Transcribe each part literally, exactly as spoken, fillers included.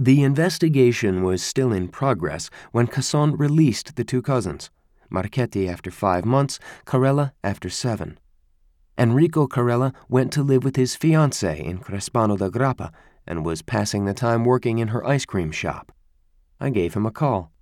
The investigation was still in progress when Casson released the two cousins, Marchetti after five months, Carella after seven. Enrico Carella went to live with his fiancée in Crespano da Grappa and was passing the time working in her ice cream shop. I gave him a call.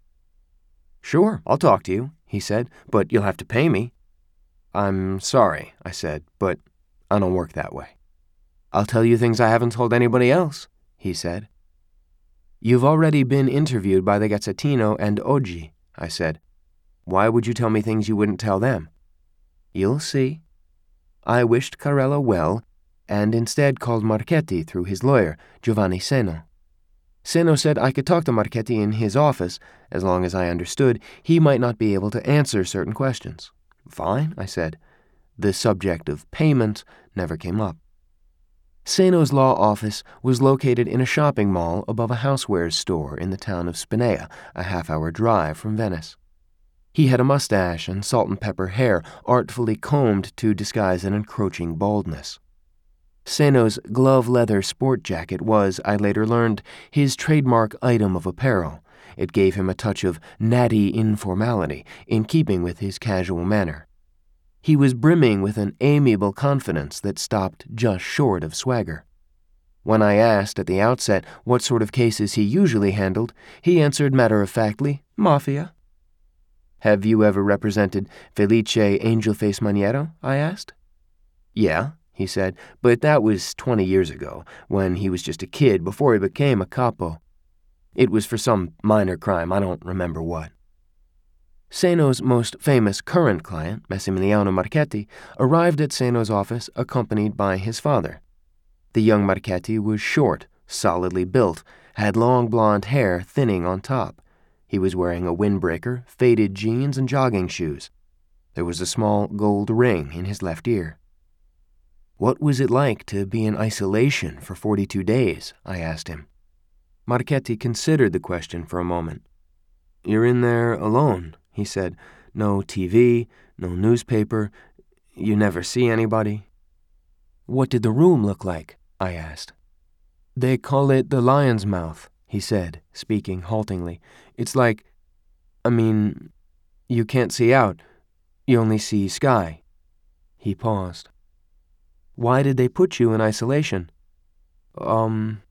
"Sure, I'll talk to you," he said, "but you'll have to pay me." "I'm sorry," I said, "but I don't work that way." "I'll tell you things I haven't told anybody else," he said. "You've already been interviewed by the Gazzettino and Oggi," I said. "Why would you tell me things you wouldn't tell them?" "You'll see." I wished Carella well, and instead called Marchetti through his lawyer, Giovanni Seno. Seno said I could talk to Marchetti in his office. As long as I understood, he might not be able to answer certain questions. "Fine," I said. The subject of payment never came up. Seno's law office was located in a shopping mall above a housewares store in the town of Spinea, a half-hour drive from Venice. He had a mustache and salt-and-pepper hair artfully combed to disguise an encroaching baldness. Seno's glove-leather sport jacket was, I later learned, his trademark item of apparel. It gave him a touch of natty informality, in keeping with his casual manner. He was brimming with an amiable confidence that stopped just short of swagger. When I asked at the outset what sort of cases he usually handled, he answered matter-of-factly, "Mafia." "Have you ever represented Felice Angelface Maniero?" I asked. "Yeah," he said, "but that was twenty years ago, when he was just a kid before he became a capo. It was for some minor crime, I don't remember what." Seno's most famous current client, Massimiliano Marchetti, arrived at Seno's office accompanied by his father. The young Marchetti was short, solidly built, had long blonde hair thinning on top. He was wearing a windbreaker, faded jeans, and jogging shoes. There was a small gold ring in his left ear. "What was it like to be in isolation for forty-two days?" I asked him. Marchetti considered the question for a moment. "You're in there alone," he said. "No T V, no newspaper. You never see anybody." "What did the room look like?" I asked. "They call it the Lion's Mouth," he said, speaking haltingly. "It's like, I mean, you can't see out. You only see sky." He paused. "Why did they put you in isolation?" Um,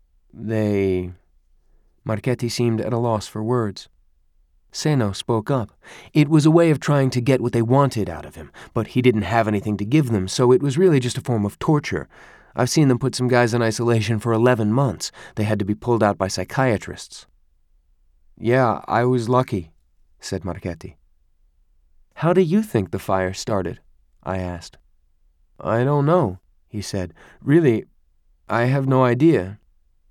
they... Marchetti seemed at a loss for words. Seno spoke up. It was a way of trying to get what they wanted out of him, but he didn't have anything to give them, so it was really just a form of torture. I've seen them put some guys in isolation for eleven months. They had to be pulled out by psychiatrists. "Yeah, I was lucky," said Marchetti. "How do you think the fire started?" I asked. "I don't know," he said. "Really, I have no idea."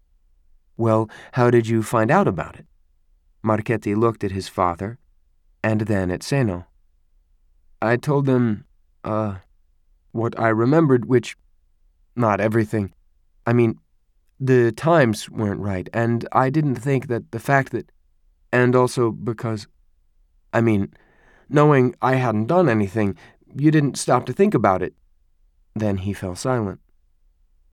"Well, how did you find out about it?" Marchetti looked at his father, and then at Seno. "I told them, uh, what I remembered, which, not everything. I mean, the times weren't right, and I didn't think that the fact that, and also because, I mean, knowing I hadn't done anything, you didn't stop to think about it." Then he fell silent.